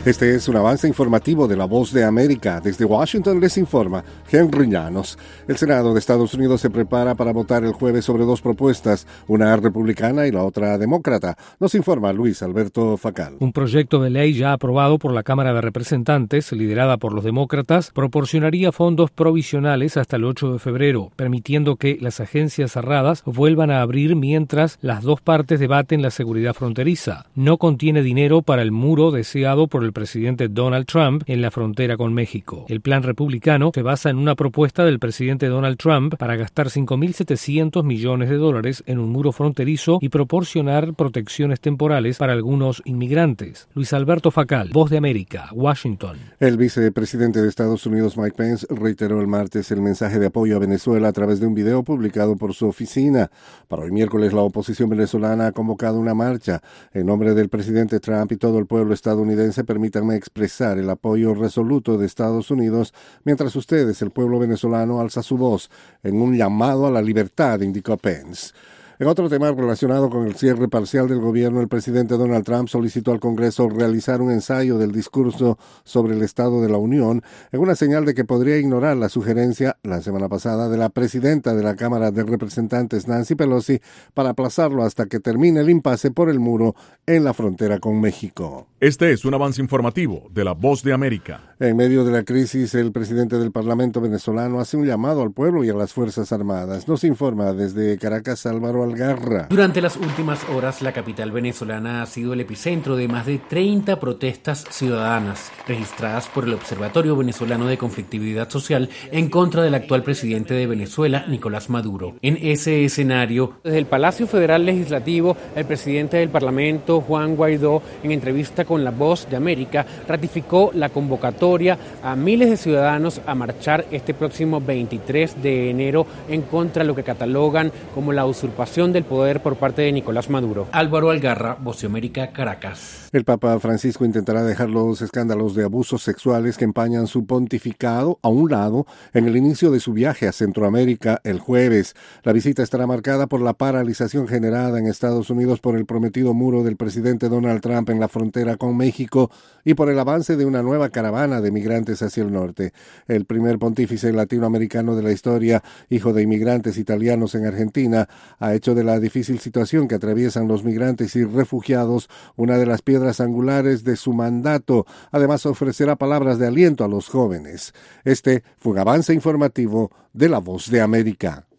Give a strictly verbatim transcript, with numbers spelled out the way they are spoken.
Este es un avance informativo de La Voz de América. Desde Washington les informa Henry Llanos. El Senado de Estados Unidos se prepara para votar el jueves sobre dos propuestas, una republicana y la otra demócrata. Nos informa Luis Alberto Facal. Un proyecto de ley ya aprobado por la Cámara de Representantes, liderada por los demócratas, proporcionaría fondos provisionales hasta el ocho de febrero, permitiendo que las agencias cerradas vuelvan a abrir mientras las dos partes debaten la seguridad fronteriza. No contiene dinero para el muro deseado por el presidente Donald Trump en la frontera con México. El plan republicano se basa en una propuesta del presidente Donald Trump para gastar cinco mil setecientos millones de dólares en un muro fronterizo y proporcionar protecciones temporales para algunos inmigrantes. Luis Alberto Facal, Voz de América, Washington. El vicepresidente de Estados Unidos, Mike Pence, reiteró el martes el mensaje de apoyo a Venezuela a través de un video publicado por su oficina. Para hoy miércoles, la oposición venezolana ha convocado una marcha. En nombre del presidente Trump y todo el pueblo estadounidense, permítanme expresar el apoyo resoluto de Estados Unidos mientras ustedes, el pueblo venezolano, alza su voz en un llamado a la libertad, indicó Pence. En otro tema relacionado con el cierre parcial del gobierno, el presidente Donald Trump solicitó al Congreso realizar un ensayo del discurso sobre el Estado de la Unión en una señal de que podría ignorar la sugerencia la semana pasada de la presidenta de la Cámara de Representantes, Nancy Pelosi, para aplazarlo hasta que termine el impasse por el muro en la frontera con México. Este es un avance informativo de La Voz de América. En medio de la crisis, el presidente del Parlamento venezolano hace un llamado al pueblo y a las Fuerzas Armadas. Nos informa desde Caracas, Álvaro Algarra. Durante las últimas horas, la capital venezolana ha sido el epicentro de más de treinta protestas ciudadanas registradas por el Observatorio Venezolano de Conflictividad Social en contra del actual presidente de Venezuela, Nicolás Maduro. En ese escenario, desde el Palacio Federal Legislativo, el presidente del Parlamento, Juan Guaidó, en entrevista con La Voz de América, ratificó la convocatoria a miles de ciudadanos a marchar este próximo veintitrés de enero en contra de lo que catalogan como la usurpación del poder por parte de Nicolás Maduro. Álvaro Algarra, Voz de América, Caracas. El Papa Francisco intentará dejar los escándalos de abusos sexuales que empañan su pontificado a un lado en el inicio de su viaje a Centroamérica el jueves. La visita estará marcada por la paralización generada en Estados Unidos por el prometido muro del presidente Donald Trump en la frontera con México y por el avance de una nueva caravana de migrantes hacia el norte. El primer pontífice latinoamericano de la historia, hijo de inmigrantes italianos en Argentina, ha hecho de la difícil situación que atraviesan los migrantes y refugiados una de las piedras angulares de su mandato. Además, ofrecerá palabras de aliento a los jóvenes. Este fue un avance informativo de La Voz de América.